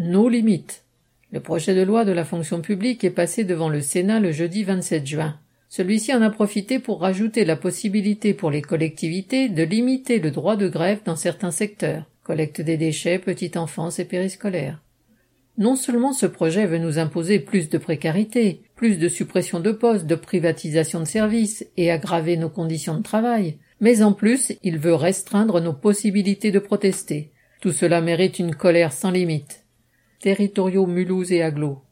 nos limites. Le projet de loi de la fonction publique est passé devant le Sénat le jeudi 27 juin. Celui-ci en a profité pour rajouter la possibilité pour les collectivités de limiter le droit de grève dans certains secteurs, collecte des déchets, petite enfance et périscolaire. Non seulement ce projet veut nous imposer plus de précarité, plus de suppression de postes, de privatisation de services et aggraver nos conditions de travail, mais en plus, il veut restreindre nos possibilités de protester. Tout cela mérite une colère sans limite. Territoriaux Mulhouse et Agglo.